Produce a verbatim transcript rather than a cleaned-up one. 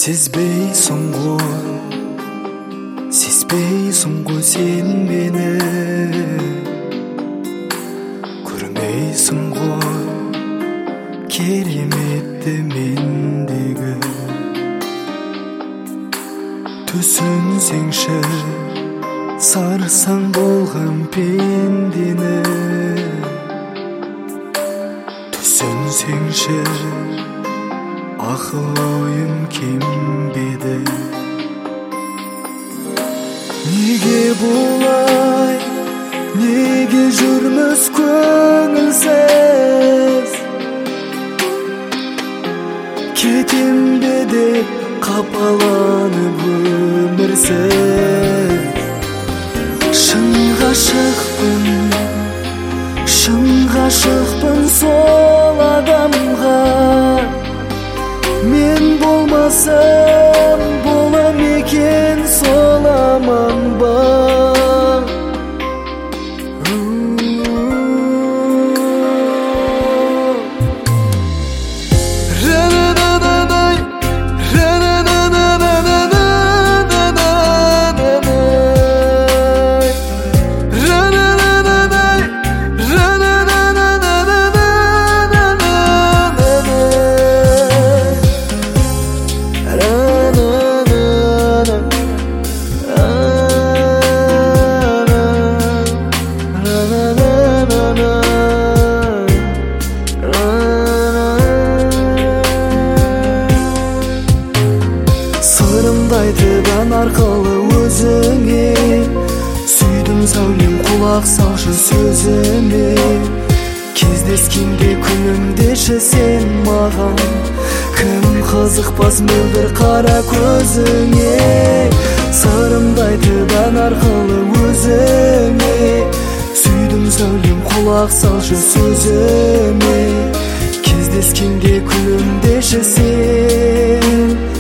Сезбейсің ғой, сезбейсің ғой сен мені, көрмейсің ғой кереметті мендегі. Түсінсеңші сарсаң болған пендені, түсінсеңші ақыл ойым кембеді. Неге бұлай, неге жүрміз көңілсіз, кетем бе деп қапаланып өмірсіз. Шын ғашықпын, шын ғашықпын сол адамға. Мен болмасам бола ма екен сол аман ба? Сырымды айтып ән арқылы өзіңе, сүйдім сәулем құлақ салшы сөзіме. Кездескенде күлімдеші сен маған, кім қызықпас мөлдір қара көзіңе. Сырымды айтып ән арқылы өзіңе, сүйдім сәулем құлақ салшы сөзіме. Кездескенде күлімдеші сен